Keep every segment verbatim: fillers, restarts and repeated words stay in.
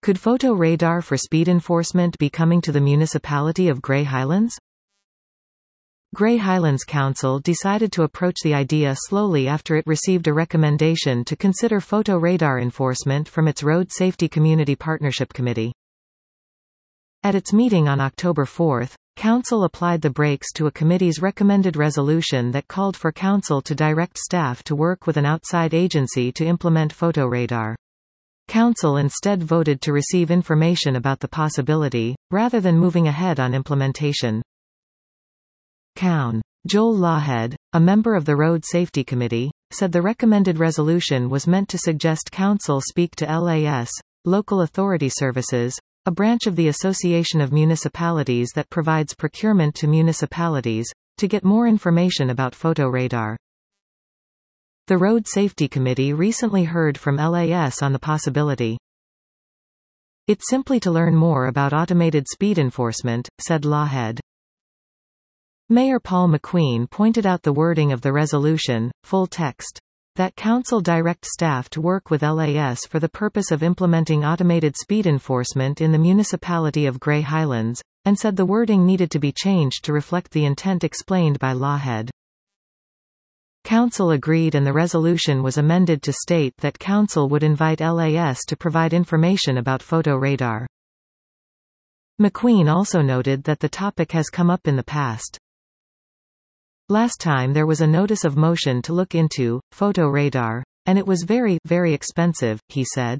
Could photo radar for speed enforcement be coming to the municipality of Grey Highlands? Grey Highlands Council decided to approach the idea slowly after it received a recommendation to consider photo radar enforcement from its Road Safety Community Partnership Committee. At its meeting on October fourth, Council applied the brakes to a committee's recommended resolution that called for Council to direct staff to work with an outside agency to implement photo radar. Council instead voted to receive information about the possibility, rather than moving ahead on implementation. Coun. Joel Lawhead, a member of the Road Safety Committee, said the recommended resolution was meant to suggest Council speak to L A S, Local Authority Services, a branch of the Association of Municipalities that provides procurement to municipalities, to get more information about photo radar. The Road Safety Committee recently heard from L A S on the possibility. It's simply to learn more about automated speed enforcement, said Lawhead. Mayor Paul McQueen pointed out the wording of the resolution, full text, that Council direct staff to work with L A S for the purpose of implementing automated speed enforcement in the municipality of Grey Highlands, and said the wording needed to be changed to reflect the intent explained by Lawhead. Council agreed and the resolution was amended to state that Council would invite L A S to provide information about photo radar. McQueen also noted that the topic has come up in the past. Last time there was a notice of motion to look into photo radar, and it was very, very expensive, he said.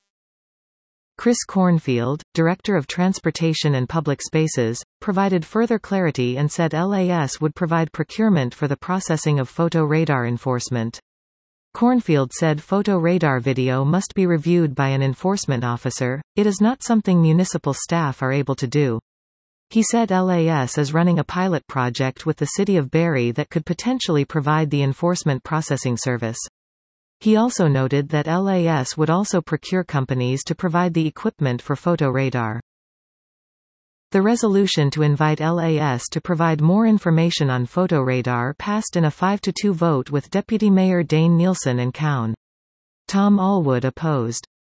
Chris Cornfield, Director of Transportation and Public Spaces, provided further clarity and said L A S would provide procurement for the processing of photo radar enforcement. Cornfield said photo radar video must be reviewed by an enforcement officer, it is not something municipal staff are able to do. He said L A S is running a pilot project with the City of Barrie that could potentially provide the enforcement processing service. He also noted that L A S would also procure companies to provide the equipment for photo radar. The resolution to invite L A S to provide more information on photo radar passed in a five to two vote with Deputy Mayor Dane Nielsen and Coun. Tom Allwood opposed.